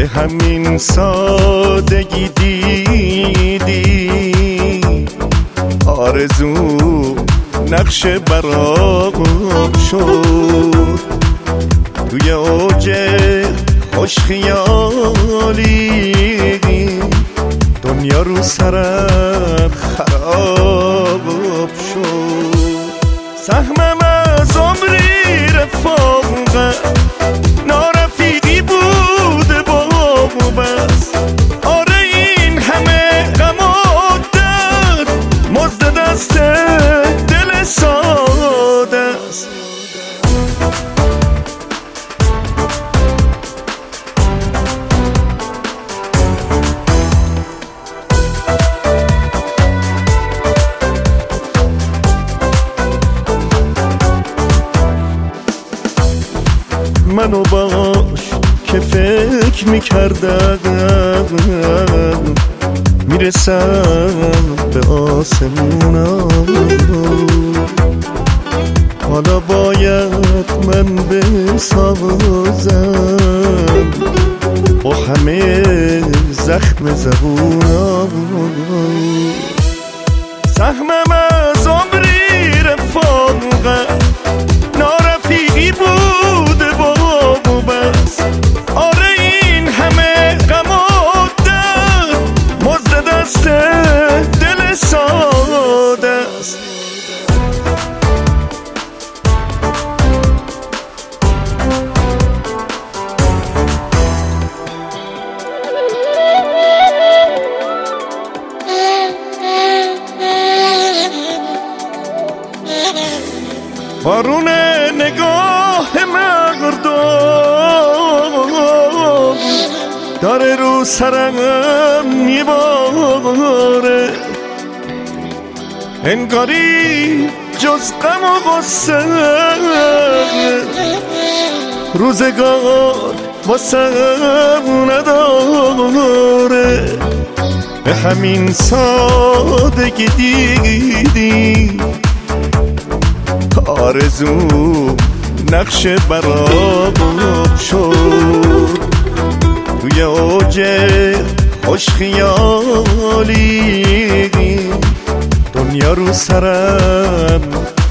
به همین سادگی دیدی آرزو نقش برام شد توی اوج خوش خیالی دنیا رو سرم خراب شد سهمم از عمری رفاقت نارفیقی بوده با بس آره این همه غم و درد مزد دست دل ساده است منو باش که فکر میکردم میرسم به آسمونا حالا باید من بسازم با همه زخم زبونا سهمم از عمری رفاقت نارفیقی بوده با بس آره این همه غم و درد مزد دست دل ساده است بارون نگاه مردم داره رو سرم میباره انگاری جز غم و غصه روزگار واسم نداره به همین سادگی دیدی آرزو نقش برام شد توی اوج خوش خیالی دنیا رو سرم